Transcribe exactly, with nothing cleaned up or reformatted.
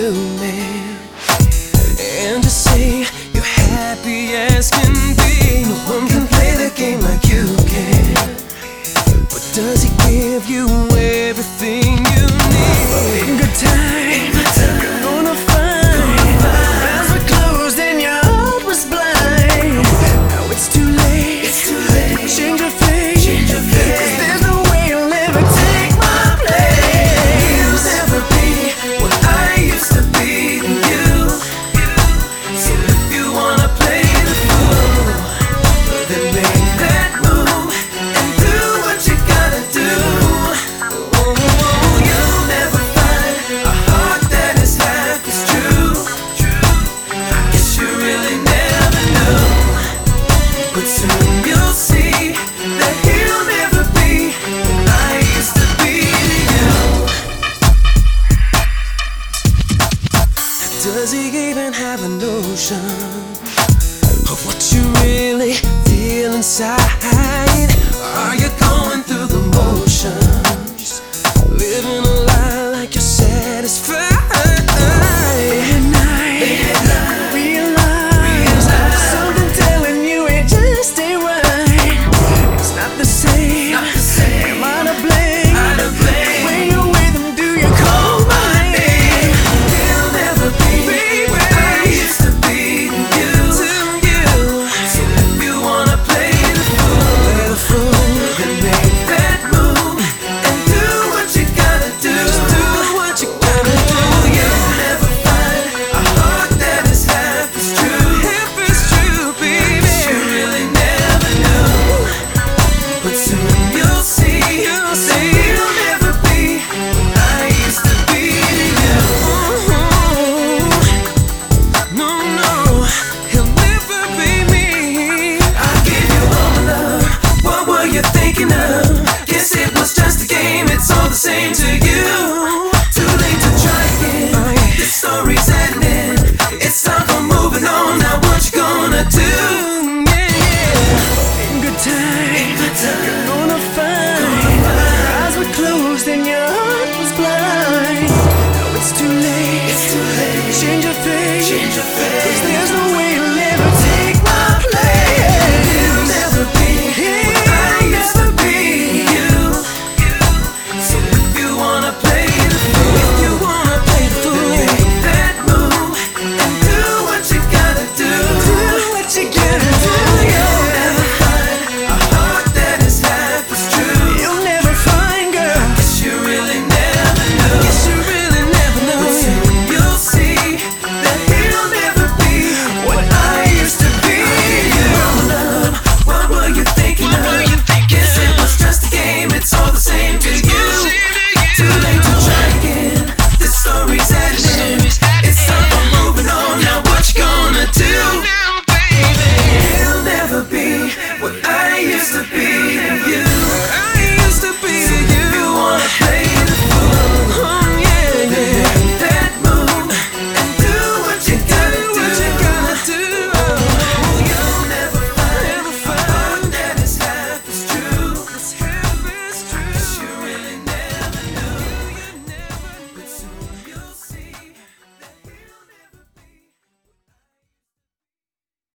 new man, and to say you're happy as can be. No one can play the game like you can. But does he give you everything you need? Good time, you're gonna find. Eyes were closed and your heart was blind. Now it's too late, it's too late to change your fate. Change your fate. 'Cause there's no way you'll ever take my place. You'll never be what I used to be to you. So if you wanna play the fool, then make that move and do what you gotta do. Oh, you'll never find a heart that is half as true. I guess you really never know, but soon you'll see that he'll never be what I used to be to you. Does he even have a notion of what you really feel inside?